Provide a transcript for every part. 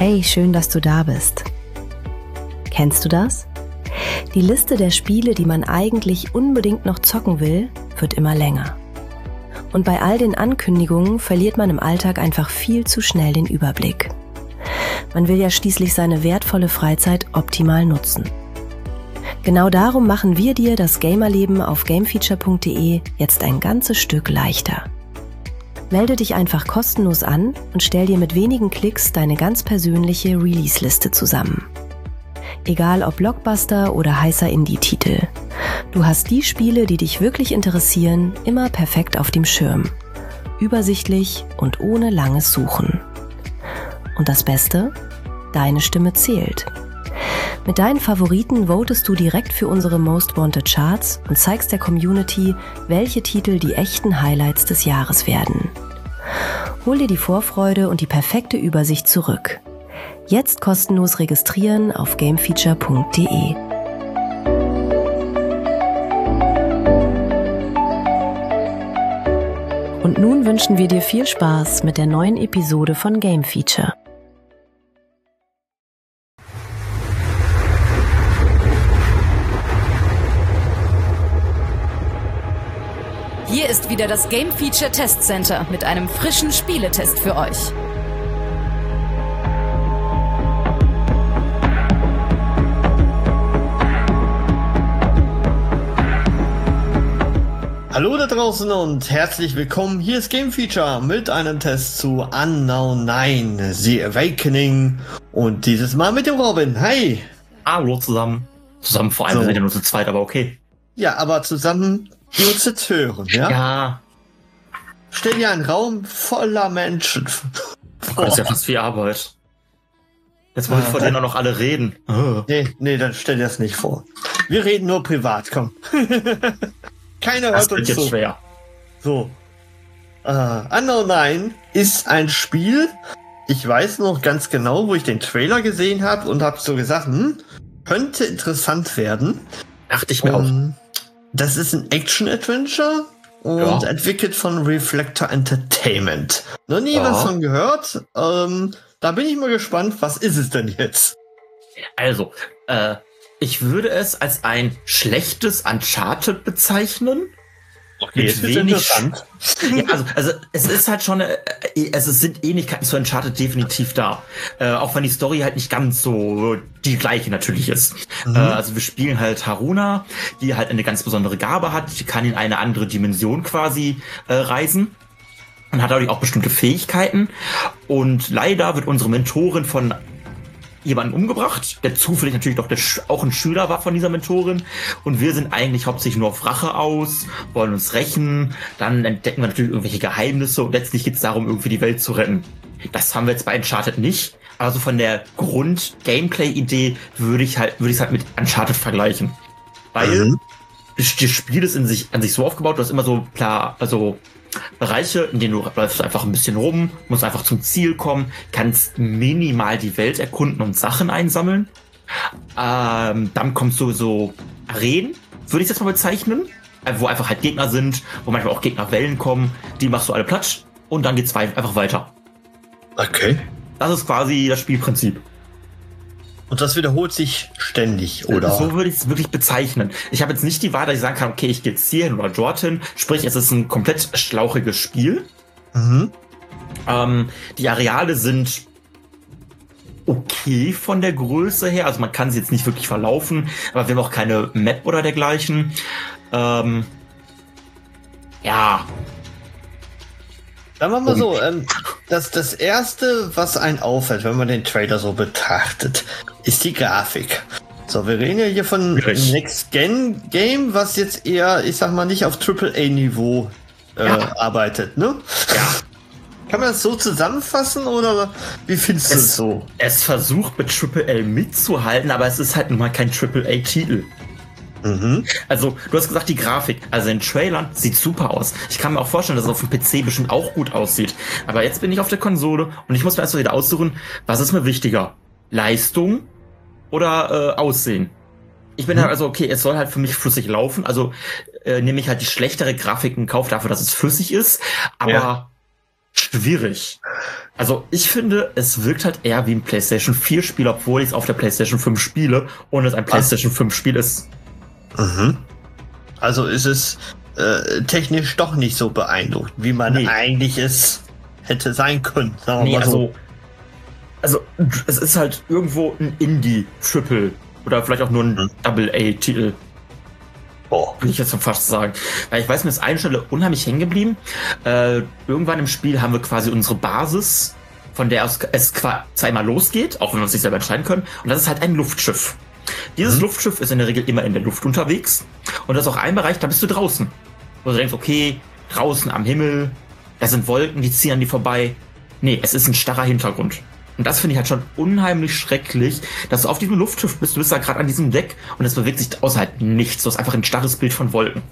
Hey, schön, dass du da bist. Kennst du das? Die Liste der Spiele, die man eigentlich unbedingt noch zocken will, wird immer länger. Und bei all den Ankündigungen verliert man im Alltag einfach viel zu schnell den Überblick. Man will ja schließlich seine wertvolle Freizeit optimal nutzen. Genau darum machen wir dir das Gamerleben auf gamefeature.de jetzt ein ganzes Stück leichter. Melde dich einfach kostenlos an und stell dir mit wenigen Klicks deine ganz persönliche Release-Liste zusammen. Egal ob Blockbuster oder heißer Indie-Titel. Du hast die Spiele, die dich wirklich interessieren, immer perfekt auf dem Schirm. Übersichtlich und ohne langes Suchen. Und das Beste? Deine Stimme zählt. Mit deinen Favoriten votest du direkt für unsere Most Wanted Charts und zeigst der Community, welche Titel die echten Highlights des Jahres werden. Hol dir die Vorfreude und die perfekte Übersicht zurück. Jetzt kostenlos registrieren auf gamefeature.de. Und nun wünschen wir dir viel Spaß mit der neuen Episode von Game Feature. Hier ist wieder das Game Feature Test Center mit einem frischen Spieletest für euch. Hallo da draußen und herzlich willkommen. Hier ist Game Feature mit einem Test zu Unknown 9, The Awakening. Und dieses Mal mit dem Robin. Hi! Hallo zusammen. Zusammen vor allem, wir sind ja nur zu zweit, aber okay. Ja, aber zusammen, die uns jetzt hören, ja? Ja. Stell dir einen Raum voller Menschen vor. Das ist ja fast wie Arbeit. Jetzt wollen wir vor denen auch noch alle reden. Nee, dann stell dir das nicht vor. Wir reden nur privat, komm. Keiner hört uns jetzt zu. Schwer. So. Unknown 9 ist ein Spiel. Ich weiß noch ganz genau, wo ich den Trailer gesehen habe und habe so gesagt, könnte interessant werden. Dachte ich mir auch. Das ist ein Action-Adventure und entwickelt von Reflector Entertainment. Noch nie was von gehört. Da bin ich mal gespannt, was ist es denn jetzt? Also, ich würde es als ein schlechtes Uncharted bezeichnen. Okay, mit wenig. Ja, also es ist halt schon, es sind Ähnlichkeiten zu Uncharted definitiv da. Auch wenn die Story halt nicht ganz so die gleiche natürlich ist. Also wir spielen halt Haruna, die halt eine ganz besondere Gabe hat. Die kann in eine andere Dimension quasi reisen. Und hat dadurch auch bestimmte Fähigkeiten. Und leider wird unsere Mentorin von jemanden umgebracht, der zufällig natürlich doch auch ein Schüler war von dieser Mentorin. Und wir sind eigentlich hauptsächlich nur auf Rache aus, wollen uns rächen. Dann entdecken wir natürlich irgendwelche Geheimnisse und letztlich geht es darum, irgendwie die Welt zu retten. Das haben wir jetzt bei Uncharted nicht. Aber so von der Grund-Gameplay-Idee würde ich es halt mit Uncharted vergleichen. Weil das Spiel ist an sich so aufgebaut, du hast immer so klar, also Bereiche, in denen du läufst einfach ein bisschen rum, musst einfach zum Ziel kommen, kannst minimal die Welt erkunden und Sachen einsammeln. Dann kommst du so Arenen, würde ich das mal bezeichnen, wo einfach halt Gegner sind, wo manchmal auch Gegnerwellen kommen, die machst du alle platt und dann geht's einfach weiter. Okay. Das ist quasi das Spielprinzip. Und das wiederholt sich ständig, oder? So würde ich es wirklich bezeichnen. Ich habe jetzt nicht die Wahl, dass ich sagen kann, okay, ich gehe jetzt hierhin oder dorthin. Sprich, es ist ein komplett schlauchiges Spiel. Die Areale sind okay von der Größe her. Also man kann sie jetzt nicht wirklich verlaufen, aber wir haben auch keine Map oder dergleichen. Sagen wir mal so, das erste, was einen auffällt, wenn man den Trailer so betrachtet, ist die Grafik. So, wir reden ja hier von Next-Gen-Game, was jetzt eher, ich sag mal, nicht auf AAA-Niveau arbeitet, ne? Ja. Kann man das so zusammenfassen oder wie findest du es so? Es versucht mit AAA mitzuhalten, aber es ist halt nun mal kein AAA-Titel. Also, du hast gesagt, die Grafik, also in Trailern sieht super aus. Ich kann mir auch vorstellen, dass es auf dem PC bestimmt auch gut aussieht. Aber jetzt bin ich auf der Konsole und ich muss mir erst mal wieder aussuchen, was ist mir wichtiger? Leistung oder Aussehen? Ich bin halt also, okay, es soll halt für mich flüssig laufen, also nehme ich halt die schlechtere Grafik in Kauf dafür, dass es flüssig ist, aber schwierig. Also ich finde, es wirkt halt eher wie ein PlayStation 4 Spiel, obwohl ich es auf der PlayStation 5 spiele und es ein PlayStation 5 Spiel ist. Mhm. Also ist es technisch doch nicht so beeindruckend, wie man eigentlich es hätte sein können. Sagen wir mal so. Also es ist halt irgendwo ein Indie-Triple oder vielleicht auch nur ein Double-A-Titel. Will ich jetzt schon fast sagen. Weil ich weiß, mir ist eine Stelle unheimlich hängen geblieben. Irgendwann im Spiel haben wir quasi unsere Basis, von der aus es zweimal losgeht, auch wenn wir uns nicht selber entscheiden können. Und das ist halt ein Luftschiff. Dieses Luftschiff ist in der Regel immer in der Luft unterwegs. Und das ist auch ein Bereich, da bist du draußen. Wo du denkst, okay, draußen am Himmel, da sind Wolken, die ziehen an die vorbei. Nee, es ist ein starrer Hintergrund. Und das finde ich halt schon unheimlich schrecklich, dass du auf diesem Luftschiff bist, du bist da gerade an diesem Deck und es bewegt sich außer halt nichts. Du hast einfach ein starres Bild von Wolken.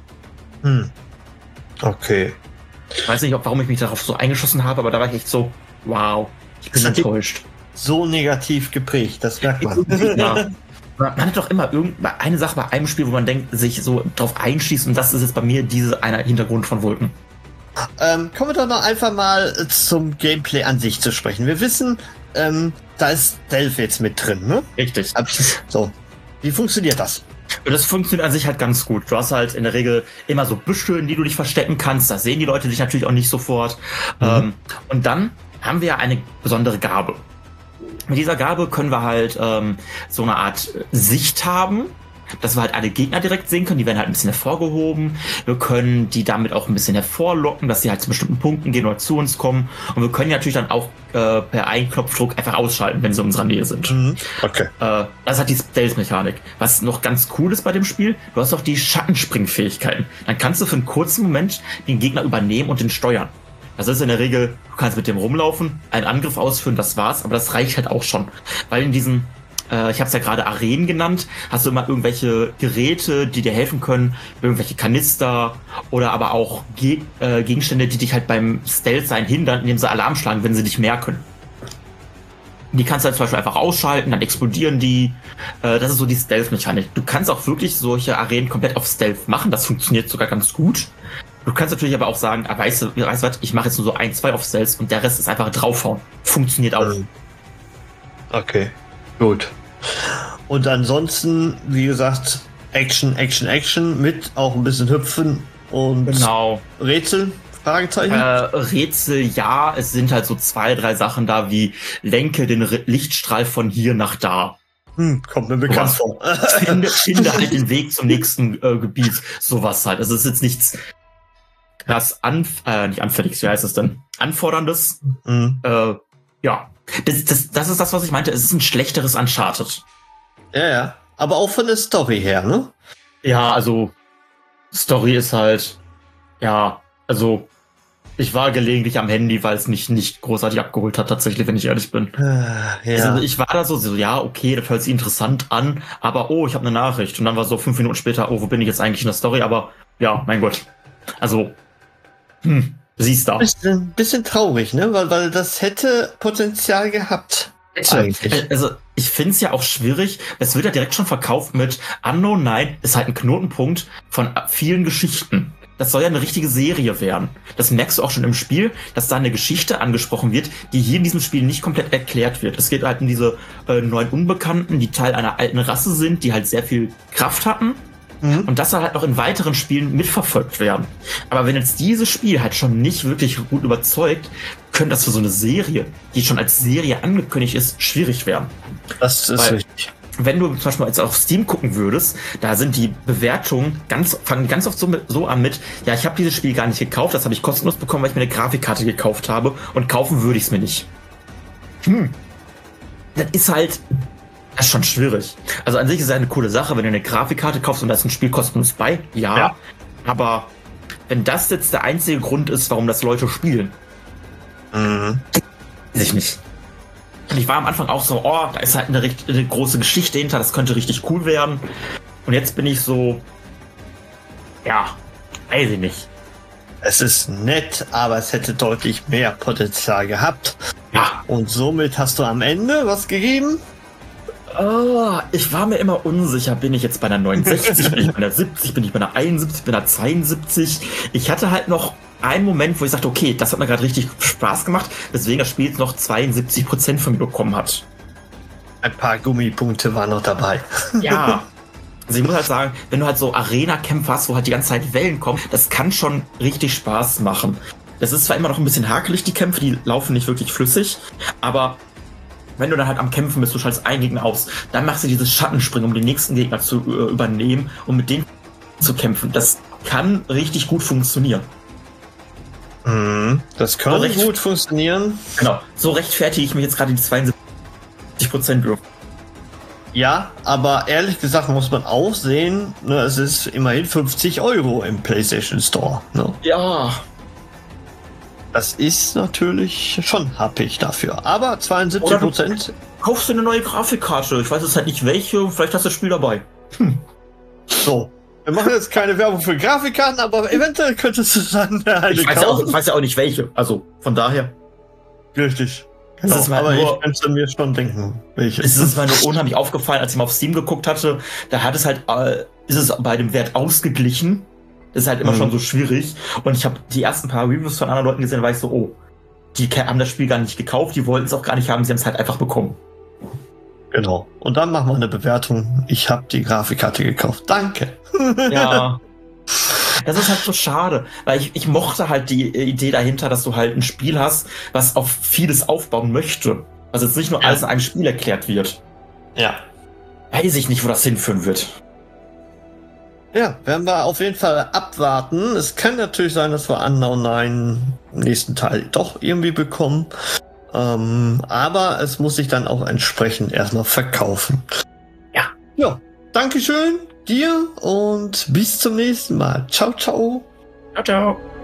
Okay. Ich weiß nicht, warum ich mich darauf so eingeschossen habe, aber da war ich echt so, wow, ich bin enttäuscht. So negativ geprägt, das merkt man. Ja. Man hat doch immer eine Sache bei einem Spiel, wo man denkt, sich so drauf einschließt und das ist jetzt bei mir einer Hintergrund von Wolken. Kommen wir doch noch einfach mal zum Gameplay an sich zu sprechen. Wir wissen, da ist Stealth jetzt mit drin, ne? Richtig. So, wie funktioniert das? Und das funktioniert an sich halt ganz gut. Du hast halt in der Regel immer so Büsche, in die du dich verstecken kannst. Da sehen die Leute dich natürlich auch nicht sofort. Und dann haben wir ja eine besondere Gabe. Mit dieser Gabe können wir halt so eine Art Sicht haben, dass wir halt alle Gegner direkt sehen können. Die werden halt ein bisschen hervorgehoben. Wir können die damit auch ein bisschen hervorlocken, dass sie halt zu bestimmten Punkten gehen oder zu uns kommen. Und wir können natürlich dann auch per einen Knopfdruck einfach ausschalten, wenn sie in unserer Nähe sind. Okay. Das hat die Stealth-Mechanik. Was noch ganz cool ist bei dem Spiel, du hast auch die Schattenspringfähigkeiten. Dann kannst du für einen kurzen Moment den Gegner übernehmen und den steuern. Das ist in der Regel, du kannst mit dem rumlaufen, einen Angriff ausführen, das war's, aber das reicht halt auch schon. Weil in diesen, ich habe es ja gerade Arenen genannt, hast du immer irgendwelche Geräte, die dir helfen können, irgendwelche Kanister oder aber auch Gegenstände, die dich halt beim Stealth-Sein hindern, indem sie Alarm schlagen, wenn sie dich merken. Die kannst du halt zum Beispiel einfach ausschalten, dann explodieren die. Das ist so die Stealth-Mechanik. Du kannst auch wirklich solche Arenen komplett auf Stealth machen, das funktioniert sogar ganz gut. Du kannst natürlich aber auch sagen, weißt du was, ich mache jetzt nur so 1, 2 auf Stealth und der Rest ist einfach draufhauen. Funktioniert auch. Okay, gut. Und ansonsten, wie gesagt, Action mit auch ein bisschen Hüpfen und Rätsel, Fragezeichen? Rätsel, ja, es sind halt so 2, 3 Sachen da, wie lenke den Lichtstrahl von hier nach da. Kommt mir bekannt vor. Finde halt den Weg zum nächsten Gebiet, sowas halt. Also es ist jetzt nichts krass nicht anfällig, wie heißt es denn? Anforderndes. Ja. Das ist das, was ich meinte. Es ist ein schlechteres Uncharted. Ja. Aber auch von der Story her, ne? Ja, also Story ist halt, ja, also ich war gelegentlich am Handy, weil es mich nicht großartig abgeholt hat, tatsächlich, wenn ich ehrlich bin. Ja. Also ich war da so, ja, okay, das hört sich interessant an, aber ich habe eine Nachricht. Und dann war so 5 Minuten später, wo bin ich jetzt eigentlich in der Story? Aber ja, mein Gott. Also, siehst da. Bisschen traurig, ne? Weil das hätte Potenzial gehabt. Eigentlich. Also, ich finde es ja auch schwierig. Es wird ja direkt schon verkauft mit Unknown Night ist halt ein Knotenpunkt von vielen Geschichten. Das soll ja eine richtige Serie werden. Das merkst du auch schon im Spiel, dass da eine Geschichte angesprochen wird, die hier in diesem Spiel nicht komplett erklärt wird. Es geht halt um diese 9 Unbekannten, die Teil einer alten Rasse sind, die halt sehr viel Kraft hatten. Und das soll halt auch in weiteren Spielen mitverfolgt werden. Aber wenn jetzt dieses Spiel halt schon nicht wirklich gut überzeugt, könnte das für so eine Serie, die schon als Serie angekündigt ist, schwierig werden. Das ist richtig. Wenn du zum Beispiel jetzt auf Steam gucken würdest, da sind die Bewertungen fangen ganz oft so an mit, ja, ich habe dieses Spiel gar nicht gekauft, das habe ich kostenlos bekommen, weil ich mir eine Grafikkarte gekauft habe und kaufen würde ich es mir nicht. Das ist halt... Das ist schon schwierig. Also an sich ist es eine coole Sache, wenn du eine Grafikkarte kaufst und da ist ein Spiel kostenlos bei. Ja. Aber wenn das jetzt der einzige Grund ist, warum das Leute spielen, weiß ich nicht. Und ich war am Anfang auch so, da ist halt eine große Geschichte hinter, das könnte richtig cool werden. Und jetzt bin ich so, ja, weiß ich nicht. Es ist nett, aber es hätte deutlich mehr Potenzial gehabt. Ja. Und somit hast du am Ende was gegeben? Ich war mir immer unsicher, bin ich jetzt bei einer 69, bin ich bei einer 70, bin ich bei einer 71, bin ich bei einer 72. Ich hatte halt noch einen Moment, wo ich sagte, okay, das hat mir gerade richtig Spaß gemacht, weswegen das Spiel jetzt noch 72% von mir bekommen hat. Ein paar Gummipunkte waren noch dabei. Ja. Also ich muss halt sagen, wenn du halt so Arena-Kämpfe hast, wo halt die ganze Zeit Wellen kommen, das kann schon richtig Spaß machen. Das ist zwar immer noch ein bisschen hakelig, die Kämpfe, die laufen nicht wirklich flüssig, aber wenn du dann halt am Kämpfen bist, du schaltest einen Gegner aus, dann machst du dieses Schattenspringen, um den nächsten Gegner zu übernehmen und mit denen zu kämpfen. Das kann richtig gut funktionieren. Das kann so gut funktionieren. Genau, so rechtfertige ich mich jetzt gerade die 72% Würfe. Ja, aber ehrlich gesagt muss man auch sehen, ne, es ist immerhin 50 € im PlayStation Store. Ne? Ja. Das ist natürlich schon happig dafür. Aber 72%. Kaufst du eine neue Grafikkarte? Ich weiß jetzt halt nicht welche, vielleicht hast du das Spiel dabei. So. Wir machen jetzt keine Werbung für Grafikkarten, aber eventuell könntest du dann eine kaufen. Ich weiß ja auch nicht welche. Also, von daher. Richtig. Genau, aber ich könnte mir schon denken, welche. Es ist mir nur unheimlich aufgefallen, als ich mal auf Steam geguckt hatte, da hat es halt, ist es bei dem Wert ausgeglichen. Das ist halt immer schon so schwierig. Und ich habe die ersten paar Reviews von anderen Leuten gesehen, da war ich so, oh, die haben das Spiel gar nicht gekauft, die wollten es auch gar nicht haben, sie haben es halt einfach bekommen. Genau. Und dann machen wir eine Bewertung. Ich habe die Grafikkarte gekauft. Danke. Ja. Das ist halt so schade, weil ich mochte halt die Idee dahinter, dass du halt ein Spiel hast, was auf vieles aufbauen möchte. Also jetzt nicht nur alles in einem Spiel erklärt wird. Ja. Weiß ich nicht, wo das hinführen wird. Ja, werden wir auf jeden Fall abwarten. Es kann natürlich sein, dass wir Unknown 9 im nächsten Teil doch irgendwie bekommen. Aber es muss sich dann auch entsprechend erstmal verkaufen. Ja. Ja, Dankeschön dir und bis zum nächsten Mal. Ciao, ciao. Ciao, ciao.